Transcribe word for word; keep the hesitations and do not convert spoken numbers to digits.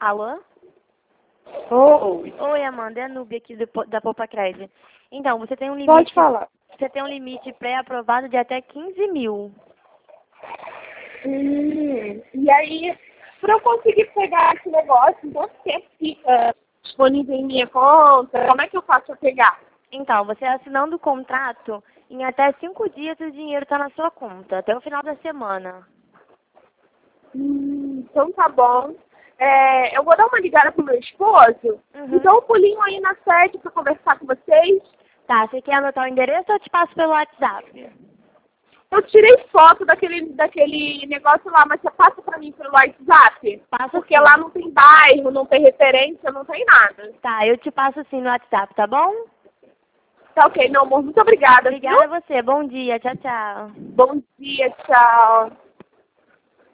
Alô? Oi. Oi, Amanda, é a Nubia aqui do Po- da Poupa Cred. Então, você tem um limite. Pode falar. Você tem um limite pré-aprovado de até quinze mil. Hum, e aí, para eu conseguir pegar esse negócio, em quanto tempo fica disponível em minha conta? Como é que eu faço para pegar? Então, você assinando o contrato, em até cinco dias o dinheiro está na sua conta, até o final da semana. Hum, então tá bom. É, eu vou dar uma ligada pro meu esposo. Uhum. Me dá um pulinho aí na sede para conversar com vocês. Tá, você quer anotar o endereço ou eu te passo pelo WhatsApp? Eu tirei foto daquele, daquele negócio lá, mas você passa para mim pelo WhatsApp? Passa Porque sim. lá não tem bairro, não tem referência, não tem nada. Tá, eu te passo sim no WhatsApp, tá bom? Tá ok, meu amor. Muito obrigada, Obrigada viu? a você. Bom dia. Tchau, tchau. Bom dia, tchau.